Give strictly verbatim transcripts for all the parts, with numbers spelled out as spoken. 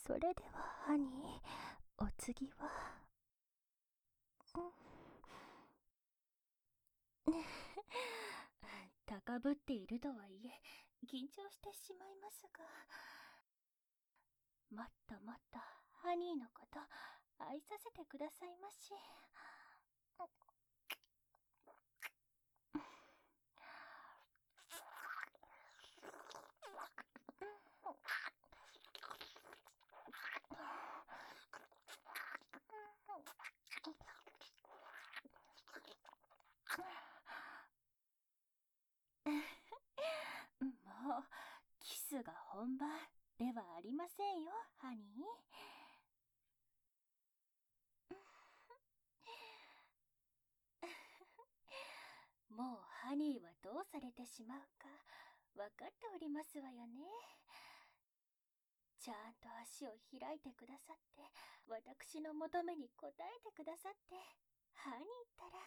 それではハニー、お次は、うん、高ぶっているとはいえ緊張してしまいますが、もっともっとハニーのこと愛させてくださいまし。もうキスが本番ではありませんよ、ハニー。もうハニーはどうされてしまうか分かっておりますわよね。ちゃんと足を開いてくださって、私の求めに応えてくださって、ハニーったら。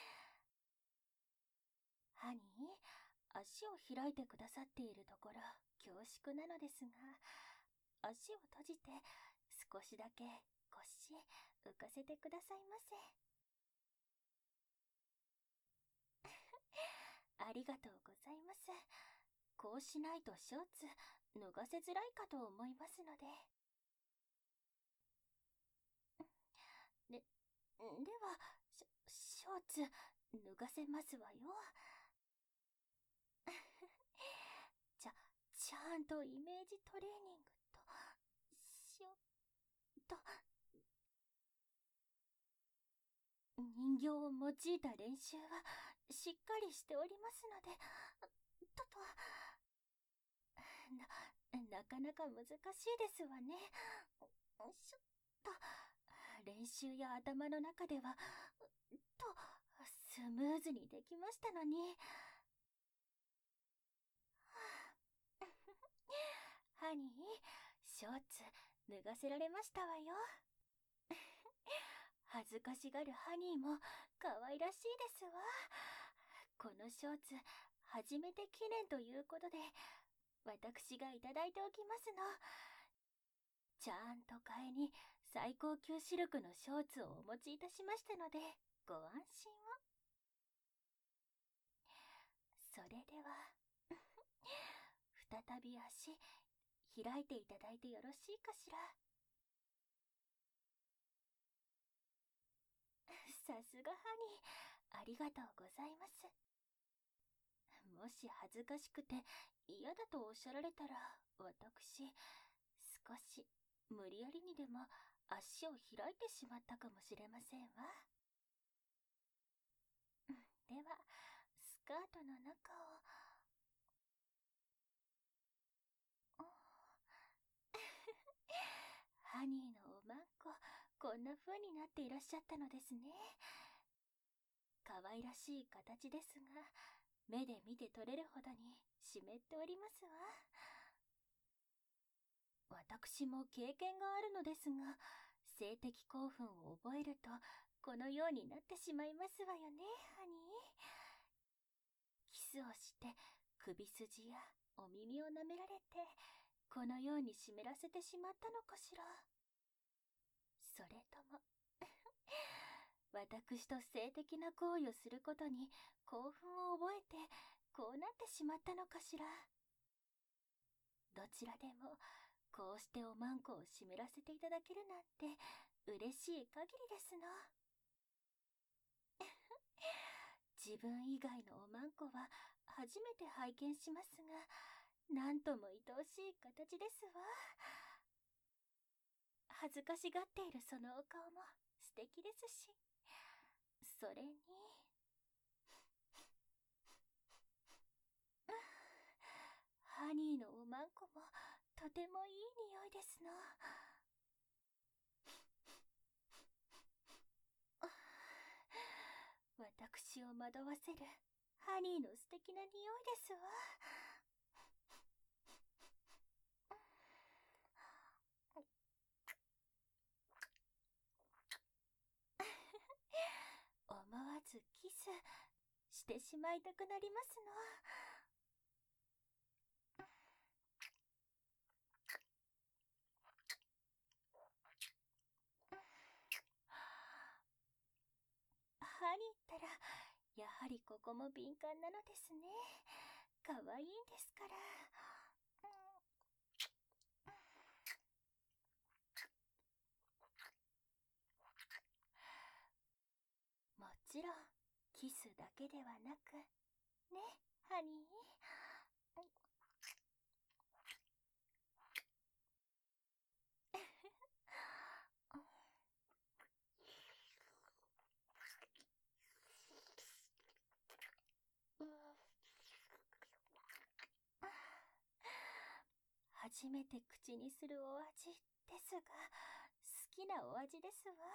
ハニー、足を開いてくださっているところ恐縮なのですが、足を閉じて少しだけ腰浮かせてくださいませ。ありがとうございます。こうしないとショーツ脱がせづらいかと思いますので。で、では、ショ、ショーツ脱がせますわよ。ちゃ、ちゃんとイメージトレーニングと、しょ、と、人形を用いた練習はしっかりしておりますので、とと、な、なかなか難しいですわね。しょっと、練習や頭の中では、と、スムーズにできましたのに。ハニー、ショーツ脱がせられましたわよ。恥ずかしがるハニーも可愛らしいですわ。このショーツ、初めて記念ということで、私がいただいておきますの。ちゃんと替えに最高級シルクのショーツをお持ちいたしましたので、ご安心を。それでは、再び足、開いていただいてよろしいかしら。さすがハニー、ありがとうございます。もし恥ずかしくて嫌だとおっしゃられたら、私、少し無理やりにでも足を開いてしまったかもしれませんわ。では、スカートの中を、ハニーのおまんこ、こんな風になっていらっしゃったのですね。可愛らしい形ですが、目で見て取れるほどに湿っておりますわ。私も経験があるのですが、性的興奮を覚えるとこのようになってしまいますわよね、ハニー。キスをして首筋やお耳を舐められて、このように湿らせてしまったのかしら。それとも私と性的な行為をすることに興奮を覚えてこうなってしまったのかしら。どちらでもこうしておまんこを湿らせていただけるなんて嬉しい限りですの。自分以外のおまんこは初めて拝見しますが、なんとも愛おしい形ですわ。恥ずかしがっているそのお顔も素敵ですし、それにハニーのおまんこもとてもいい匂いですの。私を惑わせるハニーの素敵な匂いですわ。思わずキスしてしまいたくなりますの。 ハニーったら、やはりここも敏感なのですね。可愛いんですから。もちろん、キスだけではなく、ね、ハニー。初めて口にするお味ですが、好きなお味ですわ。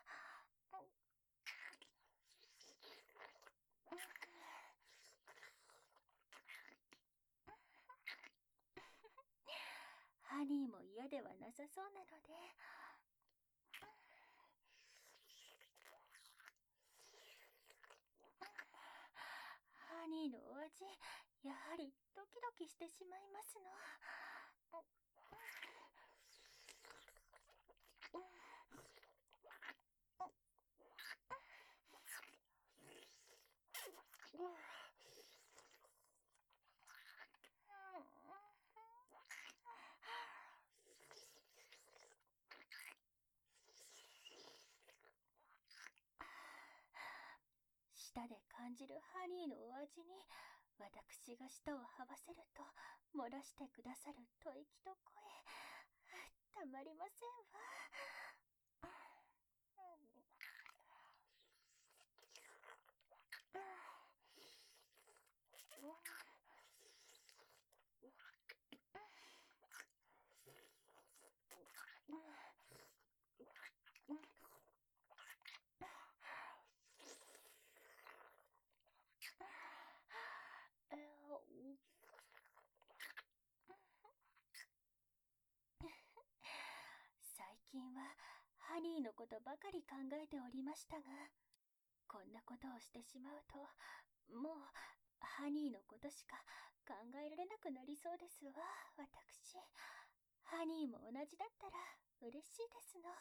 ハニーも嫌ではなさそうなので。ハニーのお味、やはりドキドキしてしまいますの。舌で感じるハニーのお味に、私が舌を這わせると漏らしてくださる吐息と声、たまりませんわ。最近はハニーのことばかり考えておりましたが、こんなことをしてしまうと、もうハニーのことしか考えられなくなりそうですわ、私。ハニーも同じだったら嬉しいですの。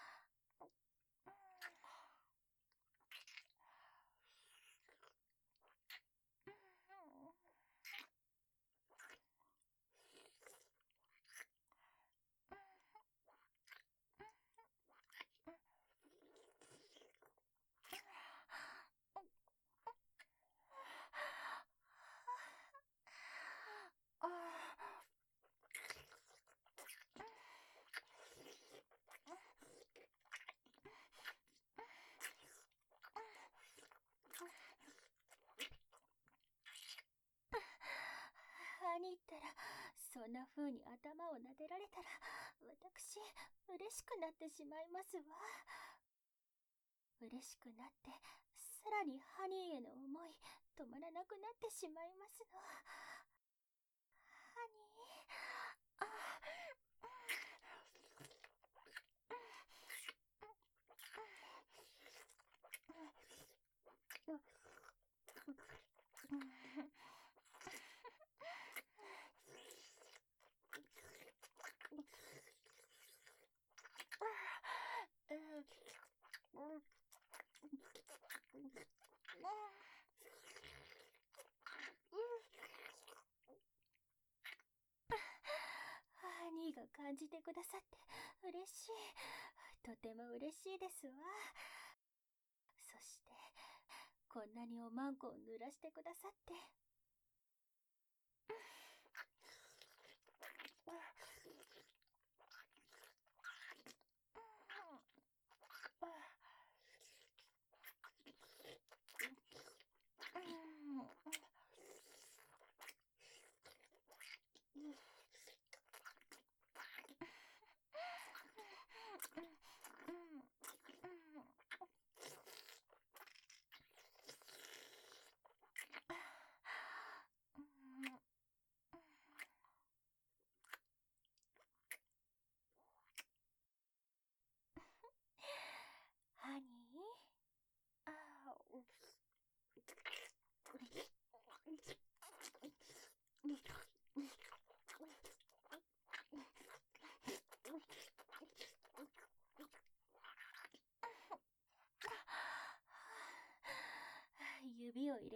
ハニーったら、そんな風に頭を撫でられたら、私、嬉しくなってしまいますわ。嬉しくなって、さらにハニーへの思い、止まらなくなってしまいますの。ハニー、あ、ハニーが感じてくださって嬉しい。とても嬉しいですわ。そして、こんなにおまんこを濡らしてくださって。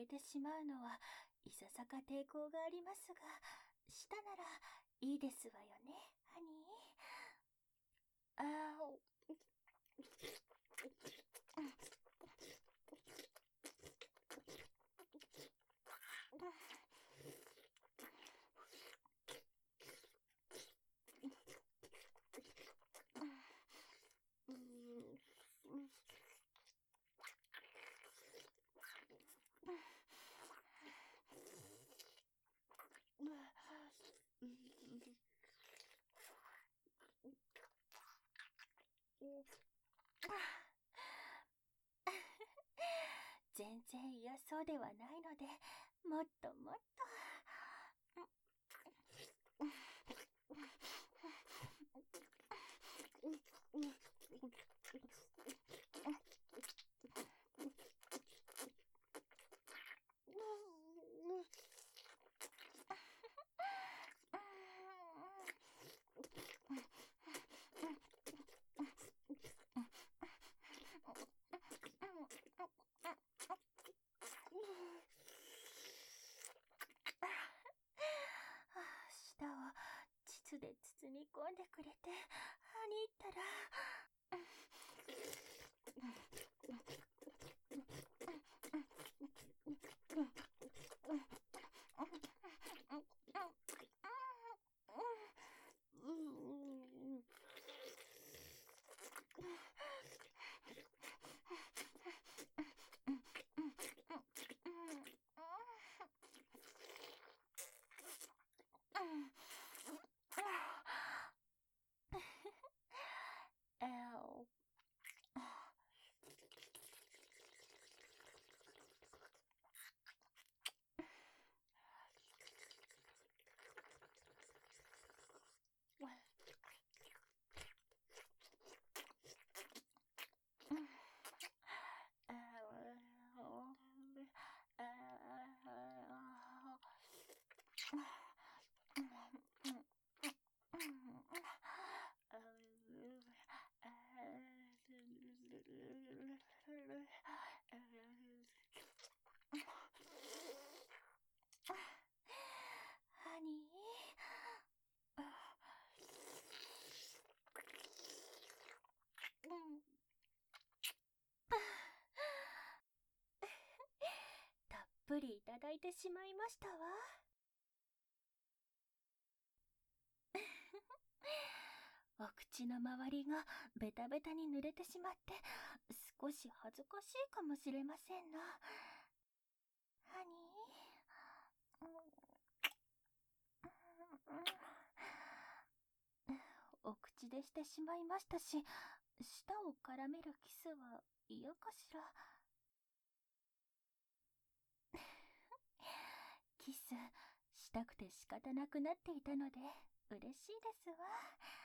てしまうのはいささか抵抗がありますが、したならいいですわよね、ハニー。あー全然嫌そうではないので、もっともっと。舌を膣で包み込んでくれて、ハニーったら。ハニー。たっぷりいただいてしまいましたわ。お口の周りがベタベタに濡れてしまって少し恥ずかしいかもしれませんな。ハニー。お口でしてしまいましたし、舌を絡めるキスは嫌かしら。キスしたくて仕方なくなっていたので嬉しいですわ。